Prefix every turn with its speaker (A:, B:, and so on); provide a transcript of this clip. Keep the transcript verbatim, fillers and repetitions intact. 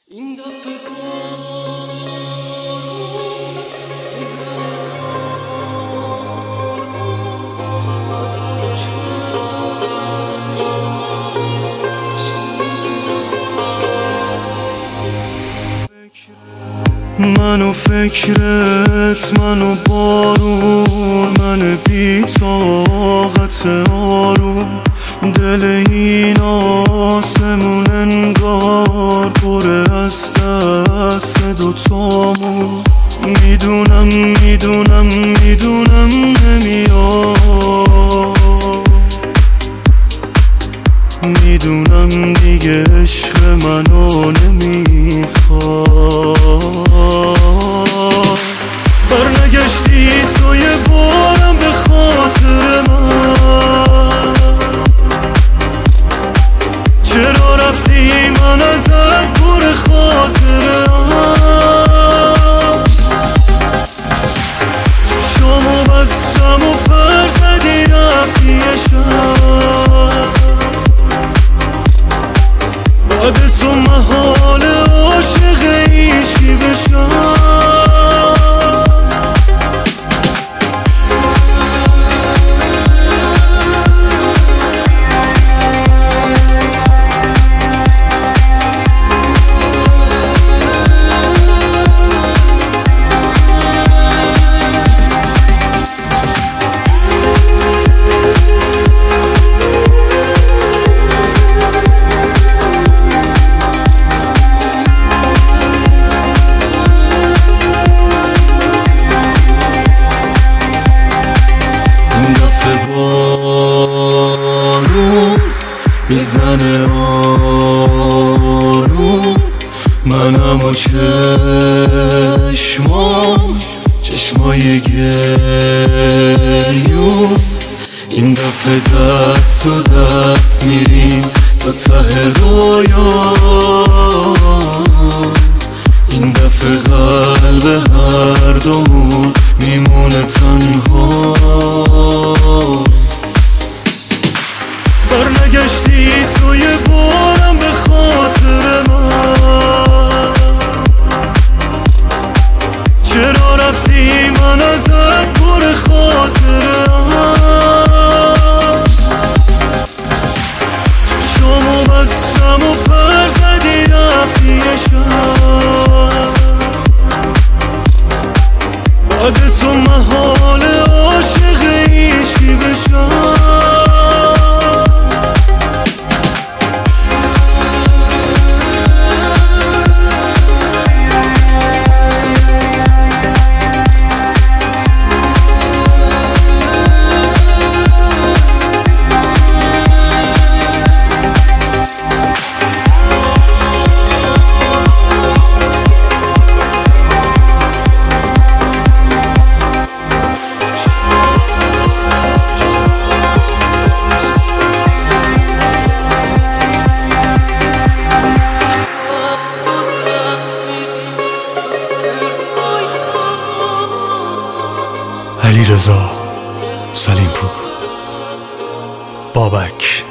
A: این دفعه منو فکرت، منو بارون، من بی طاقت آروم. دل این آسمون انگار پر از دست دوتامون. میدونم میدونم میدونم نمیاد، میدونم دیگه عشق منو نمیخواد. برنگشتی تو یه بارم به خاطر من، چرا رفتی من ازت پر خاطرم. چشامو بستم و پر زدی رفتی یه شب، بعد تو محال عاشق هیچکی بشم. بارون میزنه آروم، منم و چشمام چشمای گریون. این دفعه دست و دست میریم تا ته رویان. این دفعه قلب هر دومون میمونه تنها. برنگشتی تو یه بارم به خاطر من، چرا رفتی من ازت پر خاطرم. چشامو بستم و پر زدی رفتی یه شب، بعد تو محال عاشق هیچکی بشم.
B: علیرضا سلیمپور، بابک.